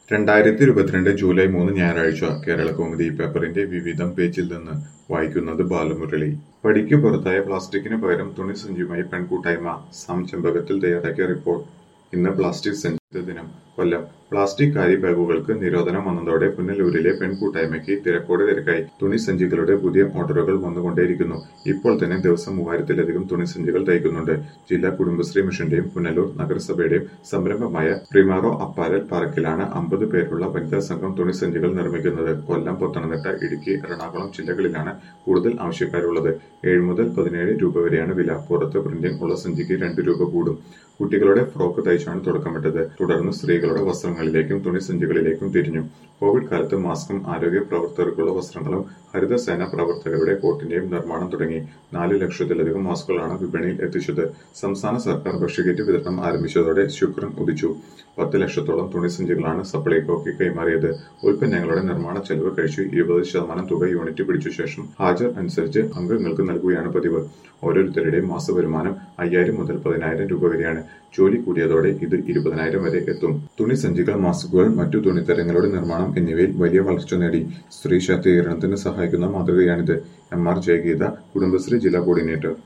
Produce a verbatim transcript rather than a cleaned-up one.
രണ്ടായിരത്തി ഇരുപത്തിരണ്ട് ജൂലൈ മൂന്ന് ഞായറാഴ്ച കേരളകൗമുദി പേപ്പറിന്റെ വിവിധം പേജിൽ നിന്ന് വായിക്കുന്നത് ബാലമുരളി. പടിക്ക് പുറത്തായ പ്ലാസ്റ്റിക്കിന് പകരം തുണിസഞ്ചിയുമായി പെൺകൂട്ടായ്മ. സാം ചെമ്പകത്തിൽ തയ്യാറാക്കിയ റിപ്പോർട്ട്. ഇന്ന് പ്ലാസ്റ്റിക് സഞ്ചിത ദിനം. കൊല്ലം. പ്ലാസ്റ്റിക് കാരി ബാഗുകൾക്ക് നിരോധനം വന്നതോടെ പുനലൂരിലെ പെൺകൂട്ടായ്മയ്ക്ക് തിരക്കോട് തിരക്കായി. തുണിസഞ്ചികളുടെ പുതിയ ഓർഡറുകൾ വന്നുകൊണ്ടേയിരിക്കുന്നു. ഇപ്പോൾ തന്നെ ദിവസം മൂവായിരത്തിലധികം തുണിസഞ്ചികൾ തയ്ക്കുന്നുണ്ട്. ജില്ലാ കുടുംബശ്രീ മിഷന്റെയും പുനലൂർ നഗരസഭയുടെയും സംരംഭമായ പ്രിമാറോ അപ്പാരൽ പാർക്കിലാണ് അമ്പത് പേരുള്ള വനിതാ സംഘം തുണിസഞ്ചികൾ നിർമ്മിക്കുന്നത്. കൊല്ലം, പത്തനംതിട്ട, ഇടുക്കി, എറണാകുളം ജില്ലകളിലാണ് കൂടുതൽ ആവശ്യക്കാരുള്ളത്. ഏഴ് മുതൽ പതിനേഴ് രൂപ വരെയാണ് വില. പുറത്ത് പ്രിന്റിംഗ് ഉള്ള സഞ്ചിക്ക് രണ്ട് രൂപ കൂടും. കുട്ടികളുടെ ഫ്രോക്ക് തയ്ച്ചാണ് തുടക്കമിട്ടത്. തുടർന്ന് സ്ത്രീകളുടെ വസ്ത്രങ്ങളിലേക്കും തുണിസഞ്ചികളിലേക്കും തിരിഞ്ഞു. കോവിഡ് കാലത്ത് മാസ്കും ആരോഗ്യ പ്രവർത്തകർക്കുള്ള വസ്ത്രങ്ങളും ഹരിതസേന പ്രവർത്തകരുടെ കോട്ടിന്റെയും നിർമ്മാണം തുടങ്ങി. നാല് ലക്ഷത്തിലധികം മാസ്കുകളാണ് വിപണിയിൽ എത്തിച്ചത്. സംസ്ഥാന സർക്കാർ ഭക്ഷ്യക്കിറ്റ് വിതരണം ആരംഭിച്ചതോടെ ശുക്രൻ ഉദിച്ചു. പത്ത് ലക്ഷത്തോളം തുണിസഞ്ചികളാണ് സപ്ലൈകോയ്ക്ക് കൈമാറിയത്. ഉൽപ്പന്നങ്ങളുടെ നിർമ്മാണ ചെലവ് കഴിച്ച് ഇരുപത് ശതമാനം തുക യൂണിറ്റ് പിടിച്ച ശേഷം ഹാജർ അനുസരിച്ച് അംഗങ്ങൾക്ക് നൽകുകയാണ് പതിവ്. ഓരോരുത്തരുടെയും മാസ വരുമാനം അയ്യായിരം മുതൽ പതിനായിരം രൂപ വരെയാണ്. ജോലി കൂടിയതോടെ ഇത് ഇരുപതിനായിരം വരെ എത്തും. തുണിസഞ്ചികൾ, മാസ്കുകൾ, മറ്റു തുണിത്തരങ്ങളുടെ നിർമ്മാണം എന്നിവയിൽ വലിയ വളർച്ച നേടി. സ്ത്രീ ശാക്തീകരണത്തിന് സഹായിക്കുന്ന മാതൃകയാണിത്. എം ആർ ജയഗീത, കുടുംബശ്രീ ജില്ലാ കോർഡിനേറ്റർ.